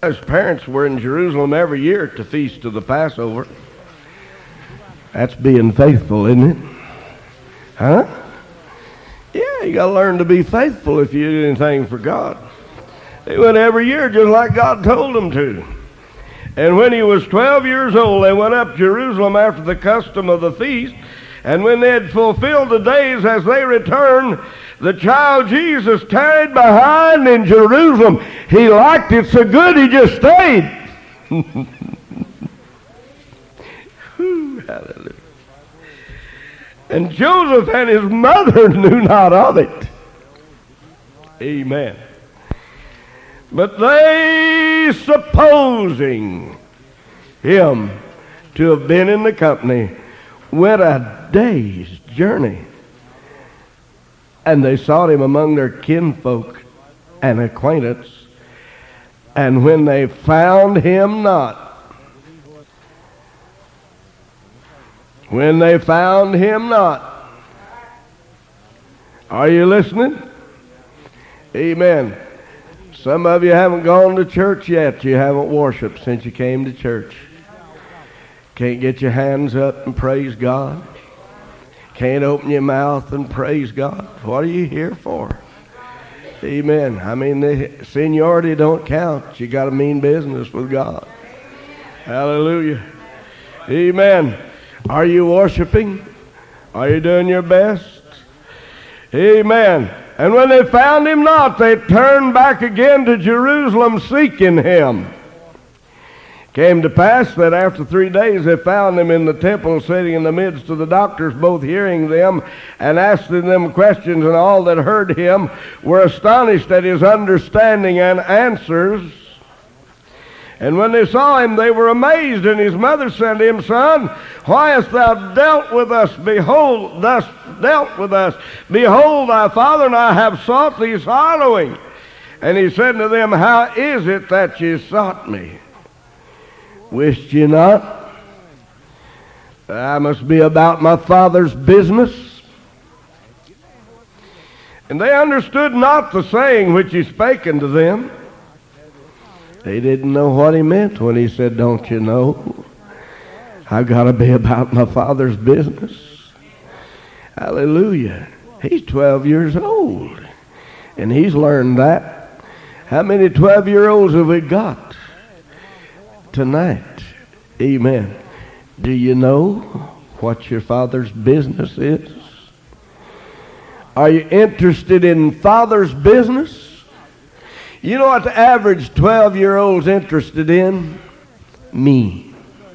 His parents were in Jerusalem every year at the feast of the Passover. That's being faithful, isn't it? Huh? Yeah, you got to learn to be faithful if you do anything for God. They went every year just like God told them to. And when he was 12 years old, they went up to Jerusalem after the custom of the feast. And when they had fulfilled the days as they returned, the child Jesus tarried behind in Jerusalem. He liked it so good he just stayed. Hallelujah. And Joseph and his mother knew not of it. Amen. But they, supposing him to have been in the company, went a day's journey. And they sought him among their kinfolk and acquaintance. And when they found him not, are you listening? Amen. Some of you haven't gone to church yet. You haven't worshiped since you came to church. Can't get your hands up and praise God. Can't open your mouth and praise God. What are you here for? Amen. I mean, the seniority don't count. You got to mean business with God. Hallelujah. Amen. Are you worshiping? Are you doing your best? Amen. And when they found him not, they turned back again to Jerusalem seeking him. Came to pass that after 3 days they found him in the temple sitting in the midst of the doctors, both hearing them and asking them questions, and all that heard him were astonished at his understanding and answers. And when they saw him, they were amazed. And his mother said to him, Son, why hast thou dealt with us? Behold, thus dealt with us. Behold, thy father and I have sought thee sorrowing. And he said to them, How is it that ye sought me? Wist ye not I must be about my Father's business? And they understood not the saying which he spake unto them. They didn't know what he meant when he said, Don't you know? I've got to be about my Father's business. Hallelujah. He's 12 years old, and he's learned that. How many 12-year-olds have we got tonight? Amen. Do you know what your Father's business is? Are you interested in Father's business? You know what the average 12-year-old's interested in? Me.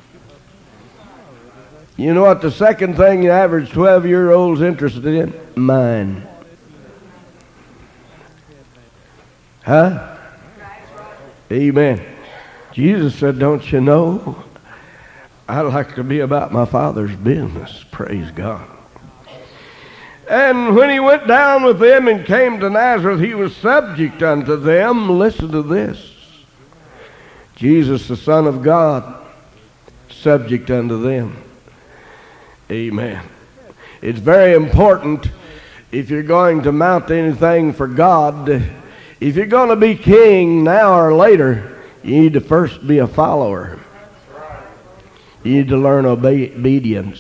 You know what the second thing the average 12-year-old's interested in? Mine. Huh? Amen. Jesus said, Don't you know? I like to be about my Father's business. Praise God. And when he went down with them and came to Nazareth, he was subject unto them. Listen to this. Jesus, the Son of God, subject unto them. Amen. It's very important if you're going to mount anything for God, if you're going to be king now or later, you need to first be a follower. You need to learn obedience.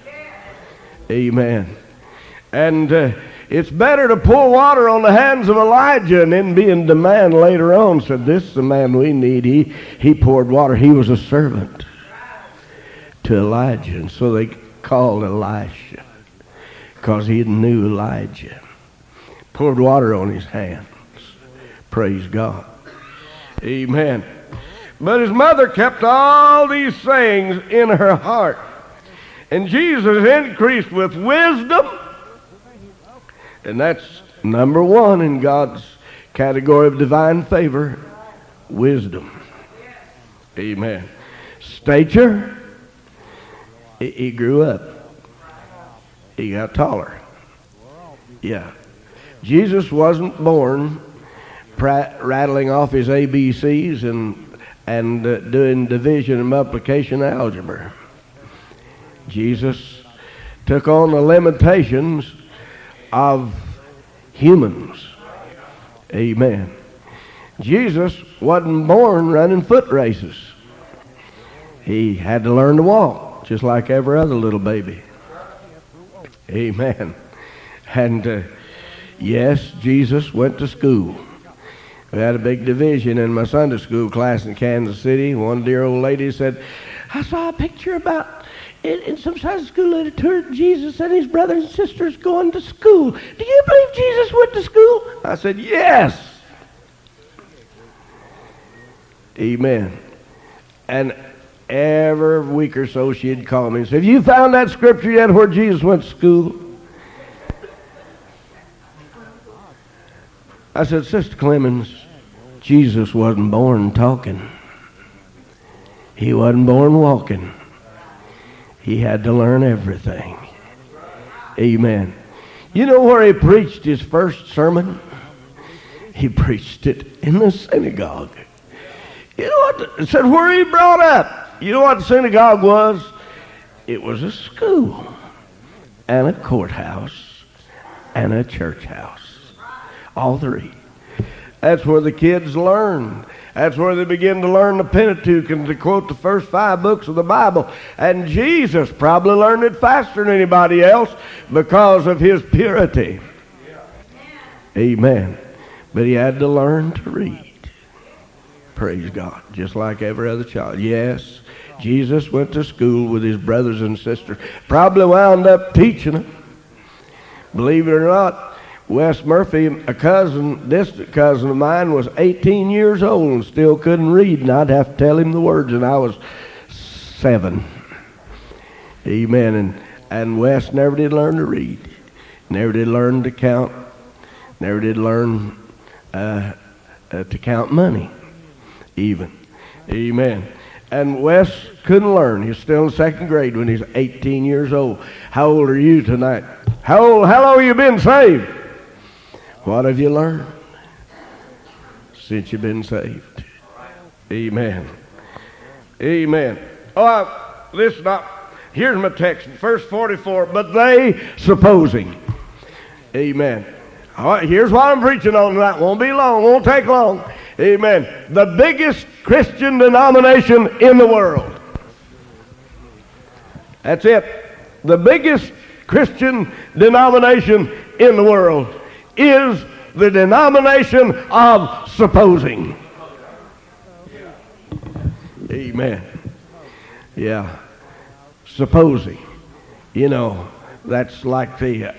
Amen. And it's better to pour water on the hands of Elijah and then be in demand later on. Said, this is the man we need. He poured water. He was a servant to Elijah. And so they called Elisha because he knew Elijah. Poured water on his hands. Praise God. Amen. But his mother kept all these sayings in her heart. And Jesus increased with wisdom. And that's number one in God's category of divine favor, wisdom. Amen. Stature, he grew up. He got taller. Yeah. Jesus wasn't born rattling off his ABCs and doing division and multiplication algebra. Jesus took on the limitations of humans. Amen. Jesus wasn't born running foot races. He had to learn to walk, just like every other little baby. Amen. And yes, Jesus went to school. We had a big division in my Sunday school class in Kansas City. One dear old lady said, I saw a picture about in some Sunday school literature, Jesus and his brothers and sisters going to school. Do you believe Jesus went to school? I said, yes. Amen. And every week or so she'd call me and say, have you found that scripture yet where Jesus went to school? I said, Sister Clemens, Jesus wasn't born talking. He wasn't born walking. He had to learn everything. Amen. You know where he preached his first sermon? He preached it in the synagogue. You know what? It said where he brought up. You know what the synagogue was? It was a school and a courthouse and a church house. All three. That's where the kids learned. That's where they begin to learn the Pentateuch and to quote the first 5 books of the Bible. And Jesus probably learned it faster than anybody else because of his purity. Amen. But he had to learn to read. Praise God. Just like every other child. Yes, Jesus went to school with his brothers and sisters. Probably wound up teaching them. Believe it or not, Wes Murphy, a cousin, distant cousin of mine, was 18 years old and still couldn't read, and I'd have to tell him the words, and I was 7. Amen. And Wes never did learn to read. Never did learn to count. Never did learn to count money, even. Amen. And Wes couldn't learn. He was still in 2nd grade when he was 18 years old. How old are you tonight? How long have you been saved? What have you learned since you've been saved? Amen. Amen. Oh, listen up. Here's my text, verse 44. But they, supposing. Amen. All right, here's what I'm preaching on tonight. Won't be long. Won't take long. Amen. The biggest Christian denomination in the world. That's it. The biggest Christian denomination in the world is the denomination of supposing. Amen. Yeah. Supposing. You know, that's like the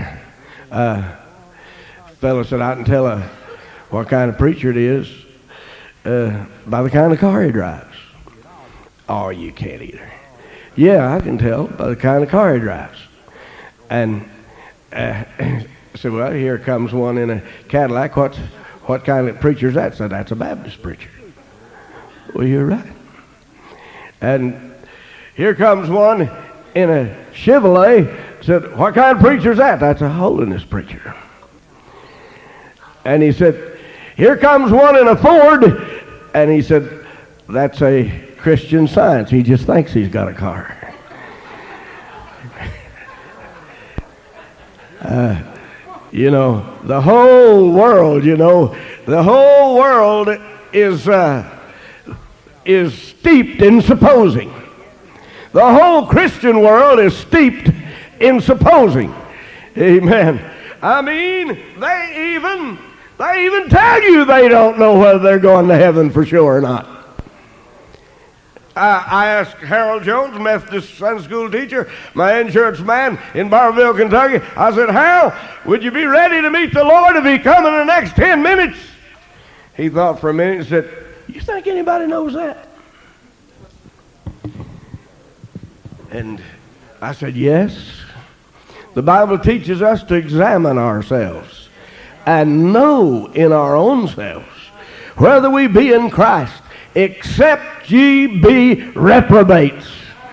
fellow said, I can tell what kind of preacher it is by the kind of car he drives. Oh, you can't either. Yeah, I can tell by the kind of car he drives. And said, well, here comes one in a Cadillac. What kind of preacher is that? I said, that's a Baptist preacher. Well, you're right. And here comes one in a Chevrolet. Said, what kind of preacher is that? That's a holiness preacher. And he said, here comes one in a Ford. And he said, that's a Christian Science. He just thinks he's got a car. You know, the whole world, is steeped in supposing. The whole Christian world is steeped in supposing. Amen. I mean, they even tell you they don't know whether they're going to heaven for sure or not. I asked Harold Jones, Methodist Sunday school teacher, my insurance man in Barberville, Kentucky. I said, Harold, would you be ready to meet the Lord if he come in the next 10 minutes? He thought for a minute and said, you think anybody knows that? And I said, yes. The Bible teaches us to examine ourselves and know in our own selves whether we be in Christ, except ye be reprobates.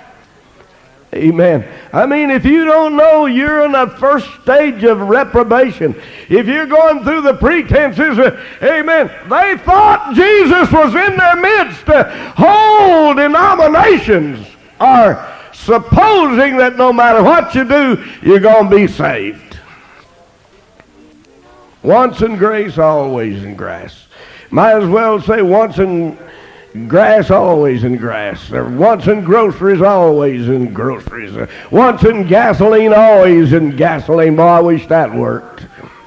Amen. I mean, if you don't know you're in the first stage of reprobation, if you're going through the pretenses, amen, they thought Jesus was in their midst. Whole denominations are supposing that no matter what you do, you're going to be saved. Once in grace, always in grace. Might as well say once in grass, always in grass. Or once in groceries, always in groceries. Once in gasoline, always in gasoline. Boy, I wish that worked.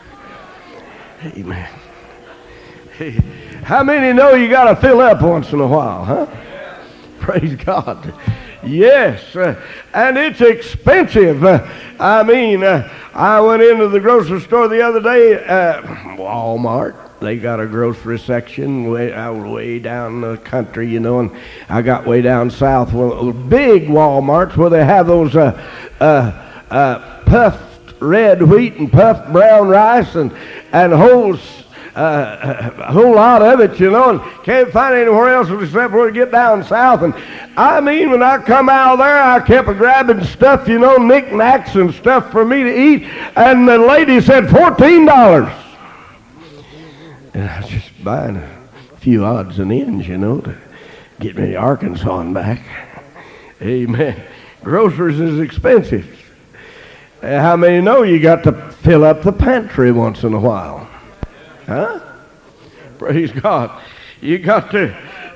Amen. Hey, how many know you got to fill up once in a while, huh? Praise God. Yes, and it's expensive. I went into the grocery store the other day, Walmart. They got a grocery section way down the country, and I got way down south. Well, big Walmarts where they have those puffed red wheat and puffed brown rice and a whole lot of it, and can't find anywhere else except where we get down south. And when I come out of there, I kept grabbing stuff, knickknacks and stuff for me to eat, and the lady said $14. And I was just buying a few odds and ends, to get me to Arkansas and back. Amen. Groceries is expensive. How many know you got to fill up the pantry once in a while? Huh? Praise God. You got to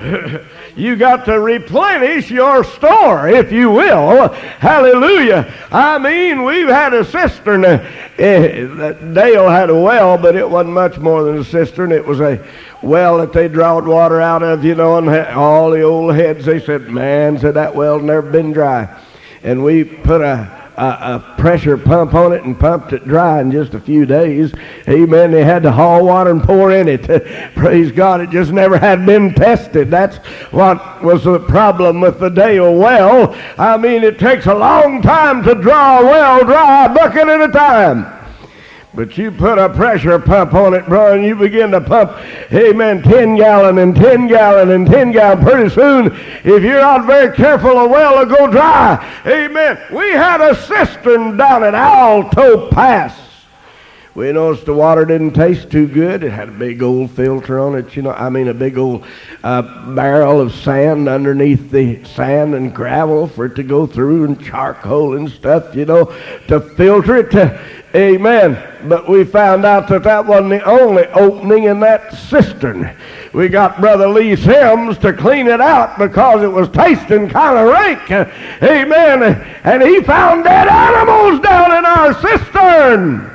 replenish your store, if you will. Hallelujah. We've had a cistern. Dale had a well, but it wasn't much more than a cistern. It was a well that they drawed water out of, and all the old heads, they said, that well's never been dry. And we put a pressure pump on it and pumped it dry in just a few days. Amen. They had to haul water and pour in it. Praise God. It just never had been tested. That's what was the problem with the Dale well. It takes a long time to draw a well dry, a bucket at a time. But you put a pressure pump on it, bro, and you begin to pump, 10 gallon and 10 gallon and 10 gallon. Pretty soon, if you're not very careful, a well will go dry. Amen. We had a cistern down at Alto Pass. We noticed the water didn't taste too good. It had a big old filter on it, a big old barrel of sand underneath the sand and gravel for it to go through, and charcoal and stuff, to filter it. Amen. But we found out that wasn't the only opening in that cistern. We got Brother Lee Sims to clean it out because it was tasting kind of rank. Amen. And he found dead animals down in our cistern,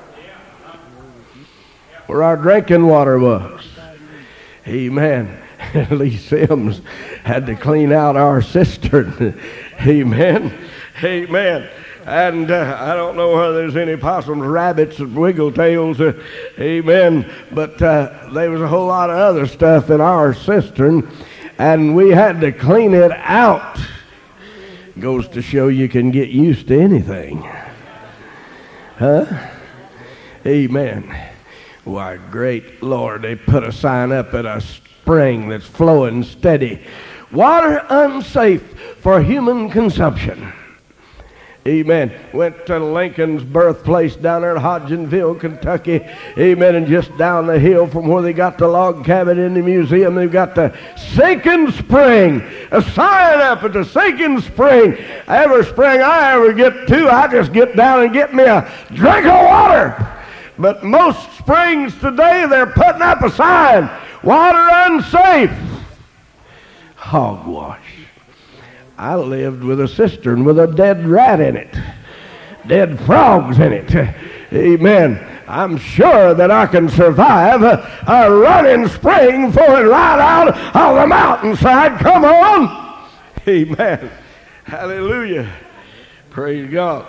where our drinking water was. Amen. Lee Sims had to clean out our cistern. Amen. Amen. And I don't know whether there's any possums, rabbits, and wiggletails. Amen. But there was a whole lot of other stuff in our cistern, and we had to clean it out. Goes to show you can get used to anything. Huh? Amen. Why, great Lord, they put a sign up at a spring that's flowing steady. Water unsafe for human consumption. Amen. Went to Lincoln's birthplace down there in Hodgenville, Kentucky. Amen. And just down the hill from where they got the log cabin in the museum, they've got the sinking spring. A sign up at the sinking spring. Every spring I ever get to, I just get down and get me a drink of water. But most springs today, they're putting up a sign, water unsafe. Hogwash. I lived with a cistern with a dead rat in it, dead frogs in it. Amen. I'm sure that I can survive a running spring flowing right out of the mountainside. Come on. Amen. Hallelujah. Praise God.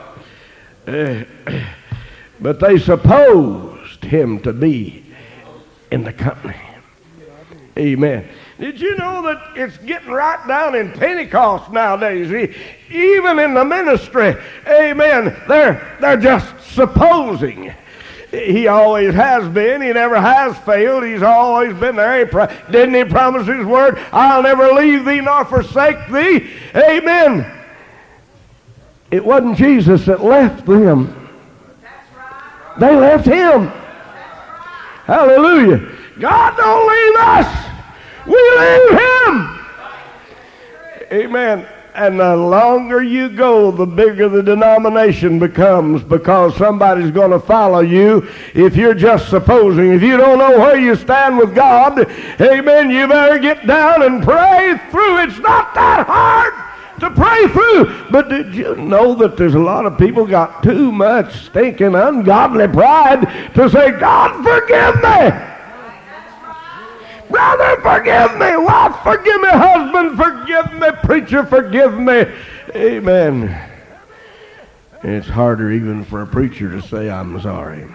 But they supposed him to be in the company. Amen. Did you know that it's getting right down in Pentecost nowadays? Even in the ministry, amen, they're just supposing. He always has been. He never has failed. He's always been there. Didn't he promise his word? I'll never leave thee nor forsake thee. Amen. It wasn't Jesus that left them. They left him. Hallelujah. God don't leave us. We leave him. Amen. And the longer you go, the bigger the denomination becomes, because somebody's going to follow you if you're just supposing. If you don't know where you stand with God, amen, you better get down and pray through. It's not that hard to pray through. But did you know that there's a lot of people got too much stinking ungodly pride to say, God, forgive me. Brother, forgive me. Wife, forgive me. Husband, forgive me. Preacher, forgive me. Amen. It's harder even for a preacher to say, I'm sorry.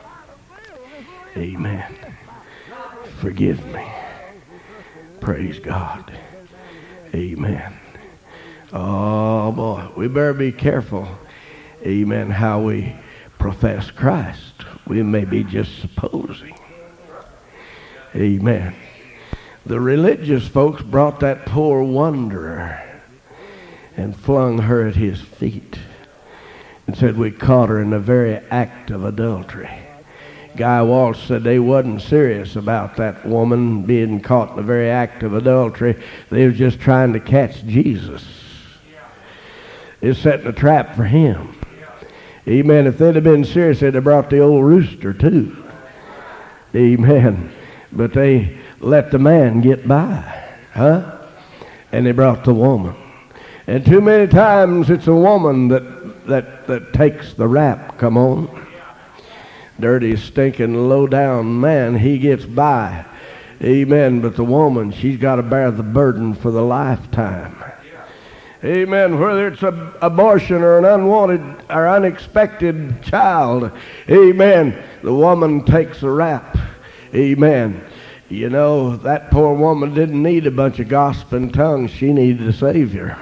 Amen. Forgive me. Praise God. Amen. Oh, boy. We better be careful, amen, how we profess Christ. We may be just supposing. Amen. The religious folks brought that poor wanderer and flung her at his feet and said, we caught her in the very act of adultery. Guy Walsh said they wasn't serious about that woman being caught in the very act of adultery. They was just trying to catch Jesus. It's setting a trap for him. Amen. If they'd have been serious, they'd have brought the old rooster too. Amen. But they let the man get by. And they brought the woman. And too many times it's a woman that takes the rap. Come on. Dirty, stinking, low-down man, he gets by. Amen. But the woman, she's got to bear the burden for the lifetime. Amen. Whether it's an abortion or an unwanted or unexpected child. Amen. The woman takes the rap. Amen. You know, that poor woman didn't need a bunch of gossiping tongues. She needed a Savior.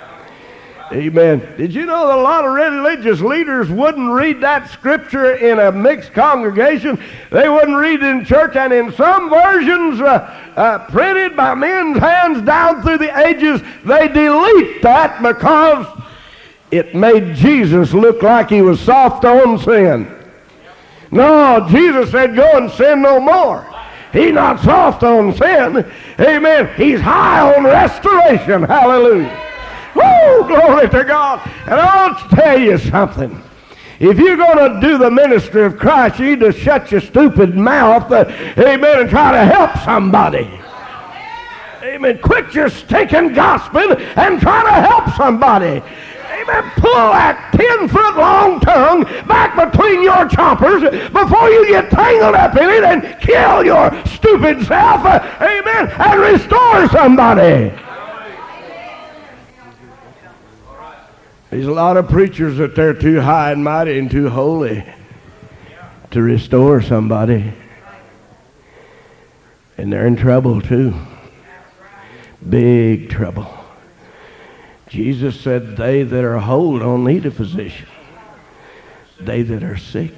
Amen. Did you know that a lot of religious leaders wouldn't read that scripture in a mixed congregation? They wouldn't read it in church, and in some versions printed by men's hands down through the ages, they delete that because it made Jesus look like he was soft on sin. No, Jesus said, go and sin no more. He's not soft on sin. Amen. He's high on restoration. Hallelujah. Woo, glory to God. And I'll tell you something. If you're going to do the ministry of Christ, you need to shut your stupid mouth, amen, and try to help somebody. Amen. Quit your stinking gossiping and try to help somebody. Amen. Pull that 10-foot long tongue back between your chompers before you get tangled up in it and kill your stupid self. Amen. And restore somebody. There's a lot of preachers that they're too high and mighty and too holy to restore somebody. And they're in trouble too. Big trouble. Jesus said, they that are whole don't need a physician. They that are sick.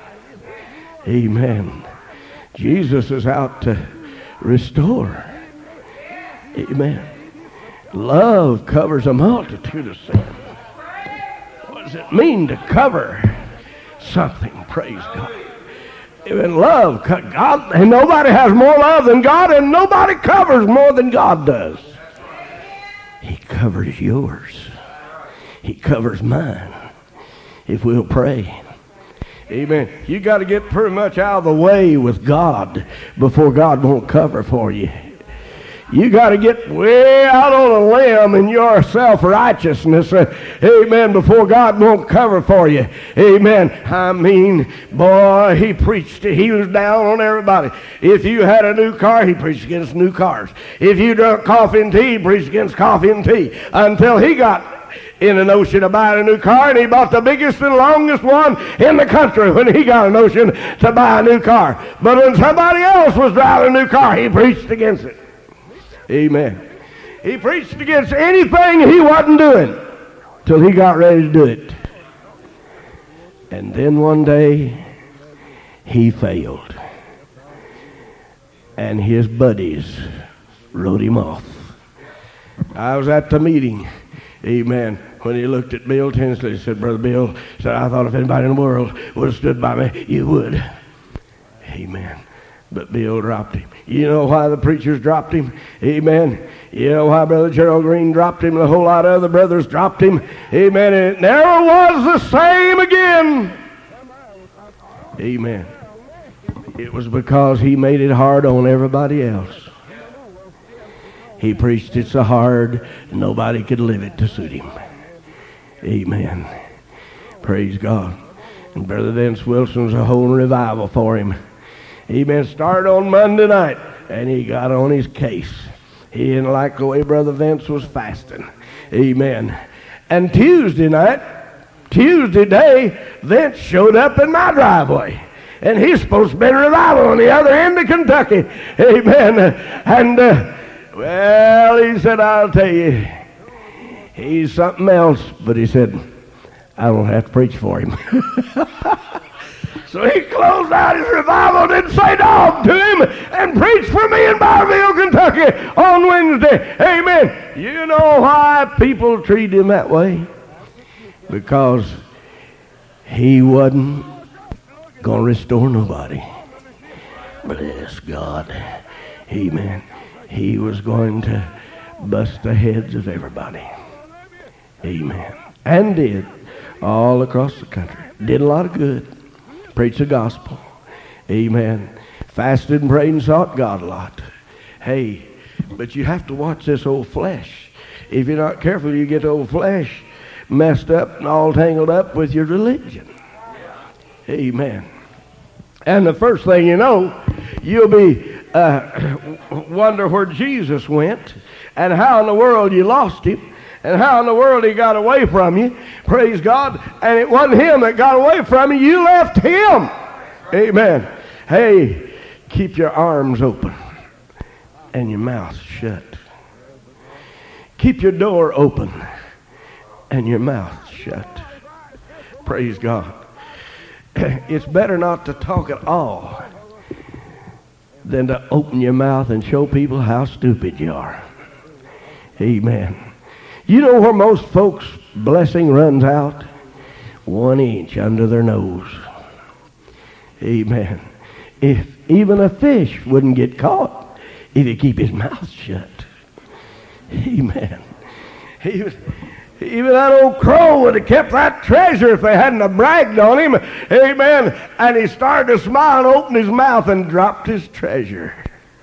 Amen. Jesus is out to restore. Amen. Love covers a multitude of sins. What does it mean to cover something? Praise God. Even love, God, and nobody has more love than God, and nobody covers more than God does. He covers yours. He covers mine. If we'll pray. Amen. You got to get pretty much out of the way with God before God won't cover for you. You got to get way out on a limb in your self-righteousness, amen, before God won't cover for you. Amen. I mean, boy, he preached. He was down on everybody. If you had a new car, he preached against new cars. If you drank coffee and tea, he preached against coffee and tea. Until he got in a notion of buying a new car, and he bought the biggest and longest one in the country when he got a notion to buy a new car. But when somebody else was driving a new car, he preached against it. Amen. He preached against anything he wasn't doing till he got ready to do it. And then one day, he failed. And his buddies wrote him off. I was at the meeting, amen, when he looked at Bill Tinsley. He said, Brother Bill, said, I thought if anybody in the world would have stood by me, you would. Amen. But Bill dropped him. You know why the preachers dropped him? Amen. You know why Brother Gerald Green dropped him and a whole lot of other brothers dropped him? Amen. And it never was the same again. Amen. It was because he made it hard on everybody else. He preached it so hard, nobody could live it to suit him. Amen. Praise God. And Brother Vince Wilson's a whole revival for him. Amen. Started on Monday night, and he got on his case. He didn't like the way Brother Vince was fasting. Amen. And Tuesday day, Vince showed up in my driveway. And he's supposed to be in revival on the other end of Kentucky. Amen. And, well, he said, I'll tell you, he's something else. But he said, I don't have to preach for him. So he closed out his revival, didn't say dog to him, and preached for me in Barville, Kentucky on Wednesday. Amen. You know why people treat him that way? Because he wasn't going to restore nobody. Bless God. Amen. He was going to bust the heads of everybody. Amen. And did all across the country. Did a lot of good. Preached the gospel. Amen. Fasted and prayed and sought God a lot. Hey, but you have to watch this old flesh. If you're not careful, you get the old flesh messed up and all tangled up with your religion. Amen. And the first thing you know, you'll be wonder where Jesus went and how in the world you lost him and how in the world he got away from you. Praise God. And it wasn't him that got away from you. You left him. Amen. Hey, keep your arms open and your mouth shut. Keep your door open and your mouth shut. Praise God. It's better not to talk at all than to open your mouth and show people how stupid you are. Amen. You know where most folks' blessing runs out? 1 inch under their nose. Amen. If even a fish wouldn't get caught if he keep his mouth shut. Amen. Even that old crow would have kept that treasure if they hadn't have bragged on him. Amen. And he started to smile and opened his mouth and dropped his treasure.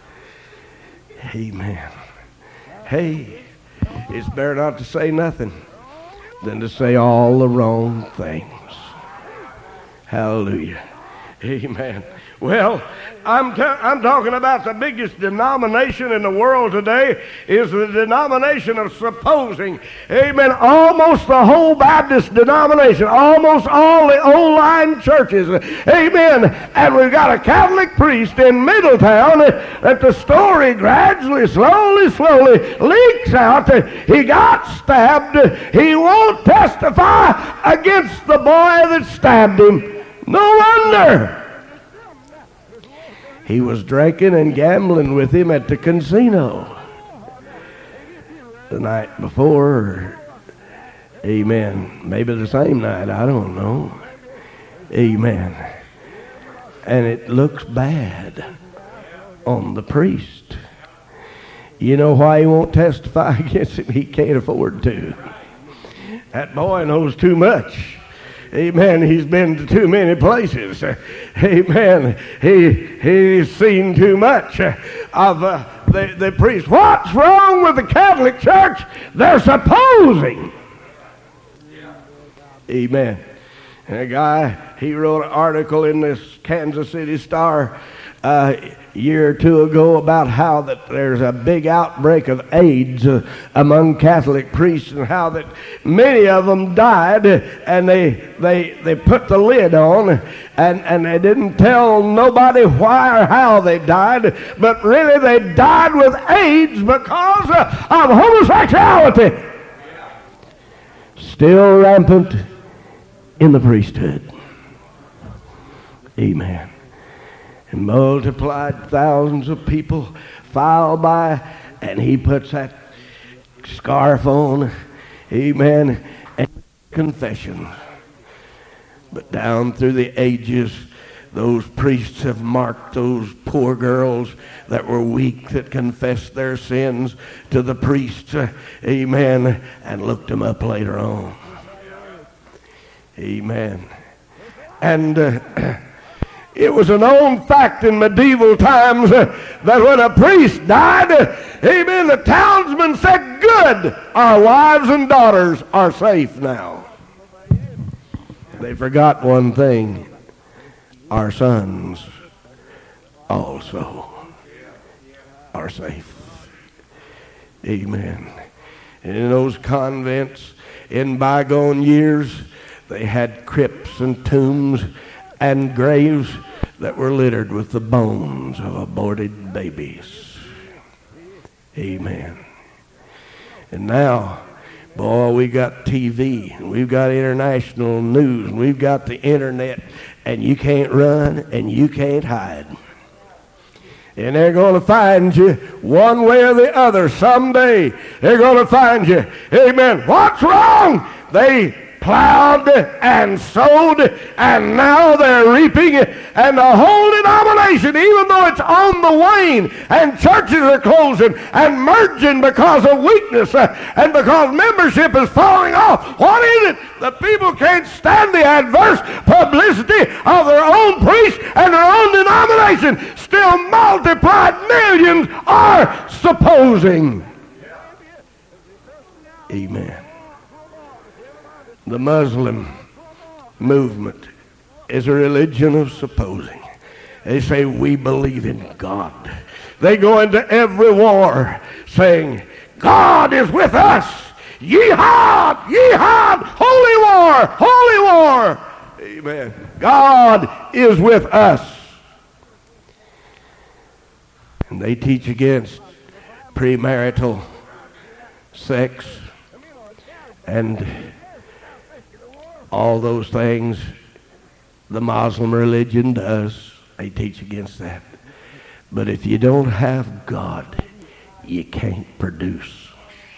Amen. Hey, it's better not to say nothing than to say all the wrong things. Hallelujah. Amen. Well, I'm talking about the biggest denomination in the world today is the denomination of supposing. Amen. Almost the whole Baptist denomination, almost all the old line churches. Amen. And we've got a Catholic priest in Middletown that the story gradually, slowly leaks out that he got stabbed. He won't testify against the boy that stabbed him. No wonder. He was drinking and gambling with him at the casino the night before. Amen. Maybe the same night. I don't know. Amen. And it looks bad on the priest. You know why he won't testify against him? He can't afford to. That boy knows too much. Amen. He's been to too many places. Amen. He's seen too much of the priest. What's wrong with the Catholic Church? They're supposing. Amen. And a guy, he wrote an article in this Kansas City Star a year or two ago about how that there's a big outbreak of AIDS among Catholic priests and how that many of them died and they put the lid on and they didn't tell nobody why or how they died, but really they died with AIDS because of homosexuality. Still rampant in the priesthood. Amen. And multiplied thousands of people file by, and he puts that scarf on, amen, and confession. But down through the ages, Those priests have marked those poor girls that were weak, that confessed their sins to the priests, amen, and looked them up later on. Amen. And it was a known fact in medieval times that when a priest died, amen, the townsmen said, good, our wives and daughters are safe now. They forgot one thing. Our sons also are safe. Amen. And in those convents in bygone years, they had crypts and tombs and graves that were littered with the bones of aborted babies. Amen. And now, boy, we got TV, and we've got international news, and we've got the internet, and you can't run and you can't hide. And they're going to find you one way or the other someday. They're going to find you. Amen. What's wrong? They plowed and sowed, and now they're reaping, and the whole denomination, even though it's on the wane, and churches are closing and merging because of weakness, and because membership is falling off. What is it? The people can't stand the adverse publicity of their own priest and their own denomination. Still multiplied millions are supposing. Amen. The Muslim movement is a religion of supposing. They say, we believe in God. They go into every war saying, God is with us. Yihad! Yihad! Holy war! Holy war! Amen. God is with us. And they teach against premarital sex and all those things the Muslim religion does. They teach against that. But if you don't have God, you can't produce.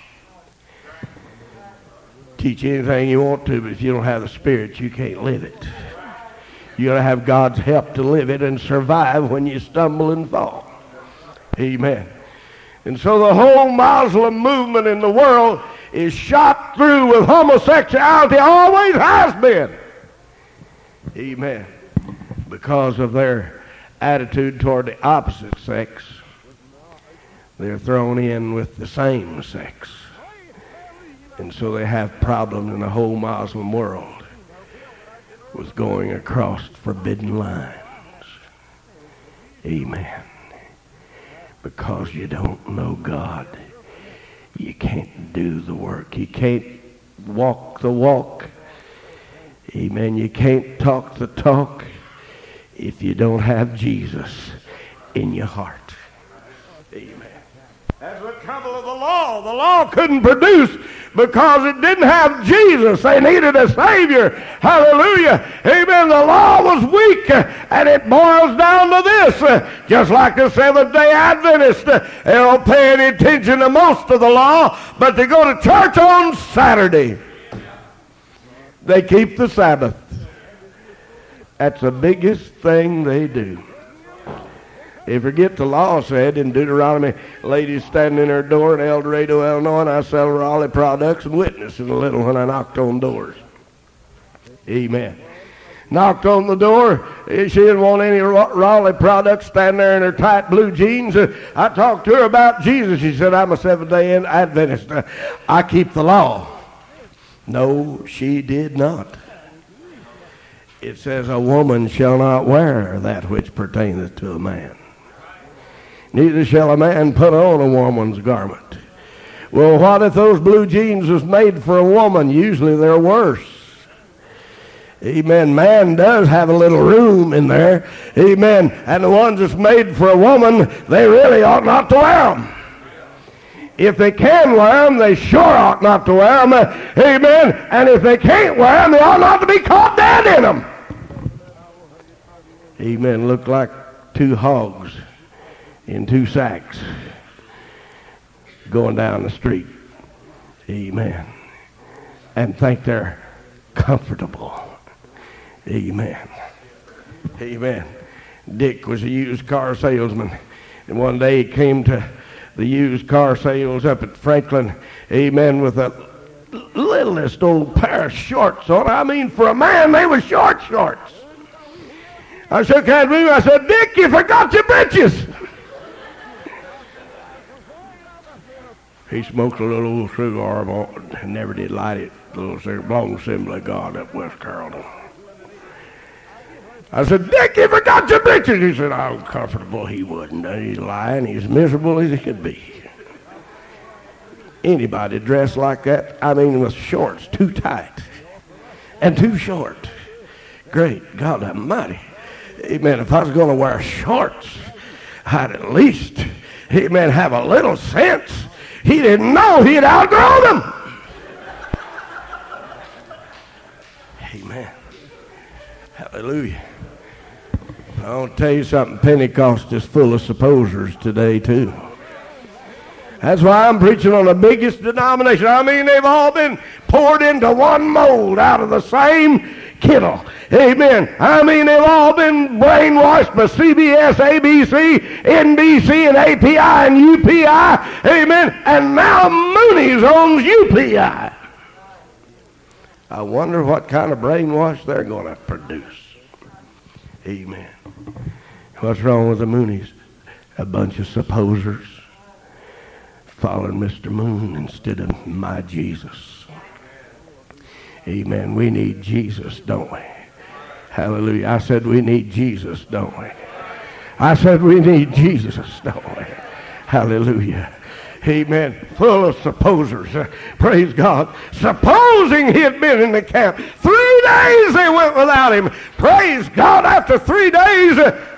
Teach anything you want to, but if you don't have the Spirit, you can't live it. You got to have God's help to live it and survive when you stumble and fall. Amen. And so the whole Muslim movement in the world is shot through with homosexuality, always has been. Amen. Because of their attitude toward the opposite sex, they're thrown in with the same sex. And so they have problems in the whole Muslim world with going across forbidden lines. Amen. Because you don't know God, you can't do the work. You can't walk the walk. Amen. You can't talk the talk if you don't have Jesus in your heart. Amen. That's the trouble of the law. The law couldn't produce because it didn't have Jesus. They needed a Savior. Hallelujah. Amen. The law was weak, and it boils down to this. Just like the Seventh-day Adventists, they don't pay any attention to most of the law, but they go to church on Saturday. They keep the Sabbath. That's the biggest thing they do. They forget the law said in Deuteronomy, ladies standing in her door in El Dorado, Illinois, and I sell Raleigh products and witnessing a little when I knocked on doors. Amen. Knocked on the door. She didn't want any Raleigh products, standing there in her tight blue jeans. I talked to her about Jesus. She said, I'm a Seventh-day Adventist. I keep the law. No, she did not. It says, a woman shall not wear that which pertaineth to a man. Neither shall a man put on a woman's garment. Well, what if those blue jeans was made for a woman? Usually they're worse. Amen. Man does have a little room in there. Amen. And the ones that's made for a woman, they really ought not to wear them. If they can wear them, they sure ought not to wear them. Amen. And if they can't wear them, they ought not to be caught dead in them. Amen. Look like two hogs in two sacks going down the street. Amen. And think they're comfortable. Amen. Amen. Dick was a used car salesman. And one day he came to the used car sales up at Franklin, amen, with a littlest old pair of shorts on. I mean, for a man, they were short shorts. I shook hands with him. I said, Dick, you forgot your britches. He smoked a little old cigar and never did light it. A little cigar, belonged to Assembly of God up West Carrollton. I said, Dick, you forgot your britches. He said, I'm comfortable. He wouldn't. He's lying. He's miserable as he could be. Anybody dressed like that, I mean, with shorts too tight and too short. Great God Almighty. Amen. If I was going to wear shorts, I'd at least, amen, have a little sense. He didn't know he'd outgrown them. Amen. Hallelujah. I want to tell you something. Pentecost is full of supposers today, too. That's why I'm preaching on the biggest denomination. I mean, they've all been poured into one mold out of the same kettle. Amen. I mean, they've all been brainwashed by CBS, ABC, NBC, and API, and UPI. Amen. And now Mooney's owns UPI. I wonder what kind of brainwash they're going to produce. Amen. What's wrong with the Moonies? A bunch of supposers following Mr. Moon instead of my Jesus. Amen. We need Jesus, don't we? Hallelujah. I said we need Jesus, don't we? I said we need Jesus, don't we? Hallelujah. Amen. Full of supposers. Praise God. Supposing he had been in the camp. 3 days they went without him. Praise God. After 3 days.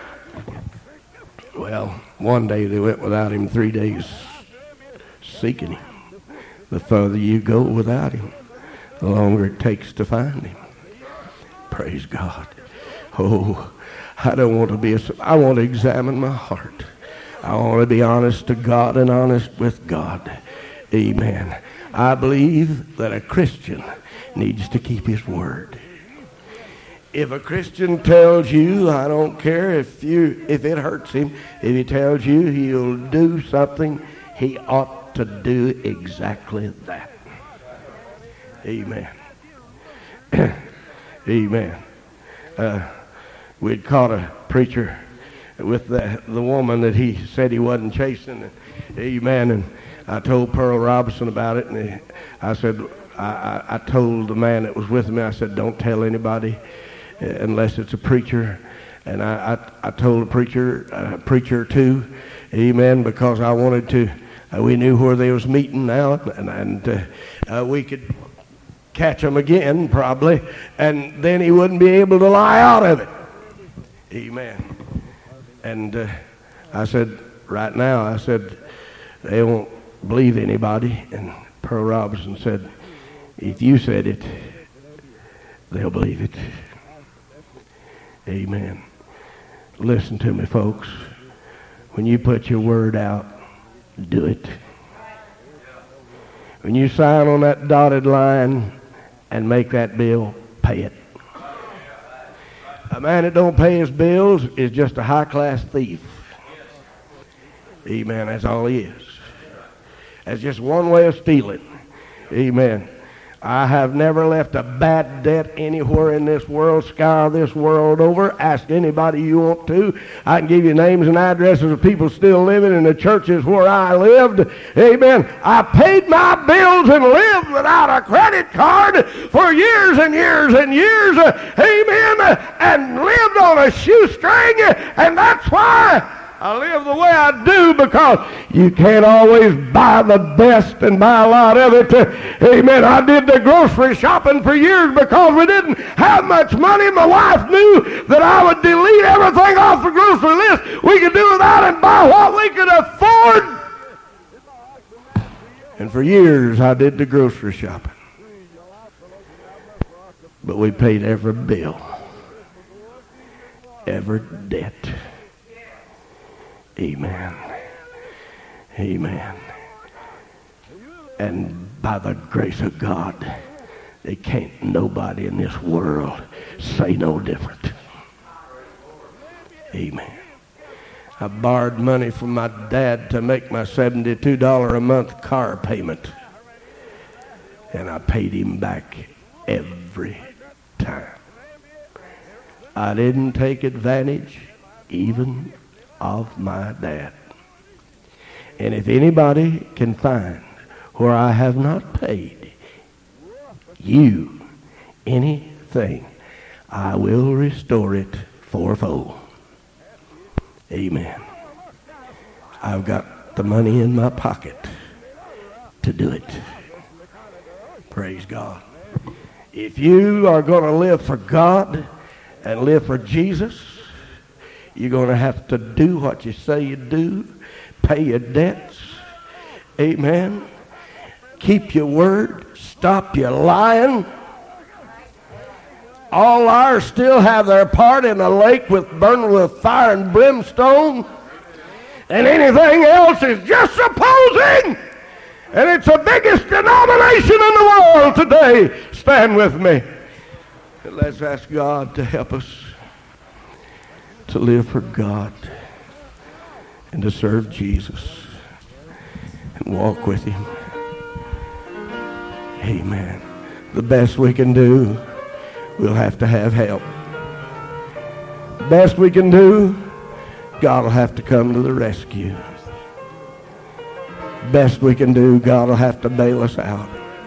Well, one day they went without him. 3 days seeking him. The further you go without him, the longer it takes to find him. Praise God. Oh, I don't want to be I want to examine my heart. I want to be honest to God and honest with God. Amen. I believe that a Christian needs to keep his word. If a Christian tells you, I don't care if it hurts him, if he tells you he'll do something, he ought to do exactly that. Amen. Amen. We'd caught a preacher with the woman that he said he wasn't chasing. Amen. And I told Pearl Robinson about it, and I said, I told the man that was with me, I said, don't tell anybody unless it's a preacher. And I told a preacher too, amen, because I wanted to, we knew where they was meeting now, and we could catch them again probably, and then he wouldn't be able to lie out of it. Amen. And I said, right now, I said, they won't believe anybody. And Pearl Robinson said, if you said it, they'll believe it. Amen. Listen to me, folks. When you put your word out, do it. When you sign on that dotted line and make that bill, pay it. A man that don't pay his bills is just a high-class thief. Amen. That's all he is. That's just one way of stealing. Amen. I have never left a bad debt anywhere in this world. Scour this world over. Ask anybody you want to. I can give you names and addresses of people still living in the churches where I lived. Amen. I paid my bills and lived without a credit card for years and years and years. Amen. And lived on a shoestring. And that's why I live the way I do, because you can't always buy the best and buy a lot of it. Amen. I did the grocery shopping for years because we didn't have much money. My wife knew that I would delete everything off the grocery list we could do without and buy what we could afford. And for years I did the grocery shopping. But we paid every bill, every debt. Amen. Amen. And by the grace of God, they can't nobody in this world say no different. Amen. I borrowed money from my dad to make my $72 a month car payment. And I paid him back every time. I didn't take advantage even of my dad. And if anybody can find where I have not paid you anything, I will restore it fourfold. Amen. I've got the money in my pocket to do it. Praise God. If you are going to live for God and live for Jesus, you're going to have to do what you say you do, pay your debts, amen, keep your word, stop your lying. All liars still have their part in a lake burning with fire and brimstone, and anything else is just supposing. And it's the biggest denomination in the world today. Stand with me. And let's ask God to help us to live for God and to serve Jesus and walk with Him. Amen. The best we can do, we'll have to have help. The best we can do, God will have to come to the rescue. Best we can do, God will have to bail us out.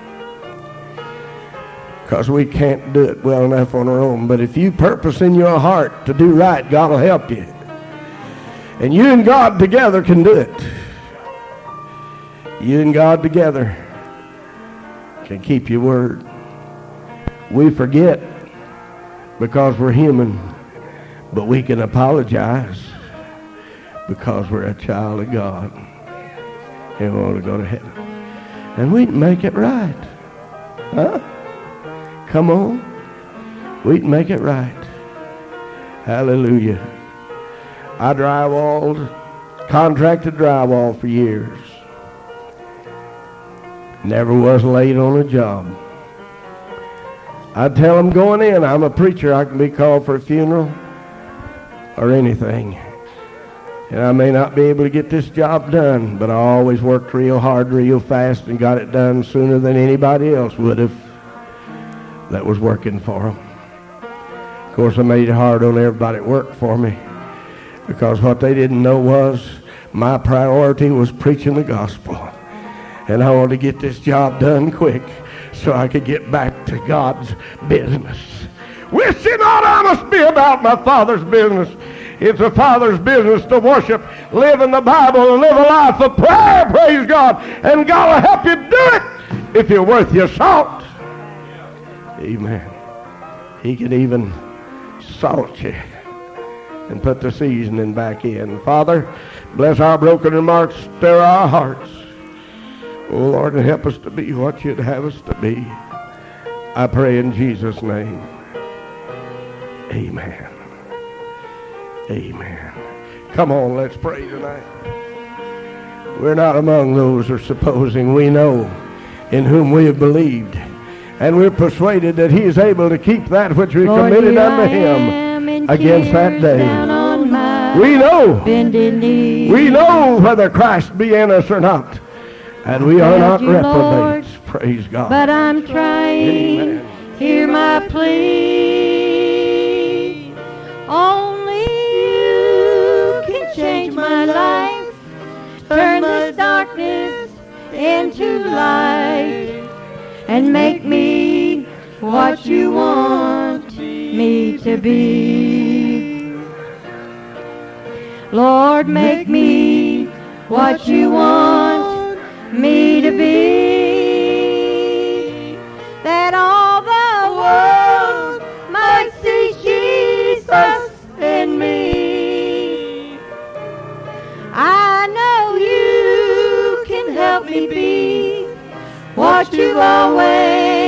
Because we can't do it well enough on our own. But if you purpose in your heart to do right, God will help you. And you and God together can do it. You and God together can keep your word. We forget because we're human, but we can apologize because we're a child of God and we want to go to heaven. And we can make it right. Huh? Come on. We can make it right. Hallelujah. I contracted drywall for years. Never was late on a job. I'd tell them going in, I'm a preacher. I can be called for a funeral or anything. And I may not be able to get this job done, but I always worked real hard, real fast, and got it done sooner than anybody else would have that was working for them. Of course, I made it hard on everybody that worked for me, because what they didn't know was my priority was preaching the gospel. And I wanted to get this job done quick so I could get back to God's business. Wishing not I must be about my Father's business. It's the Father's business to worship, live in the Bible, and live a life of prayer, praise God. And God will help you do it if you're worth your salt. Amen. He can even salt you and put the seasoning back in. Father, bless our broken remarks, stir our hearts. Oh, Lord, and help us to be what you'd have us to be. I pray in Jesus' name. Amen. Amen. Come on, let's pray tonight. We're not among those who are supposing we know in whom we have believed. And we're persuaded that he is able to keep that which we committed unto him against that day. We know whether Christ be in us or not. And we are not reprobates. Praise God. But I'm trying. Amen. Hear my plea. Only you can change my life. Turn this darkness into light. And make me what you want me to be. Lord, make me what you want me to be, that all the world might see Jesus in me. I know you can help me be what you've always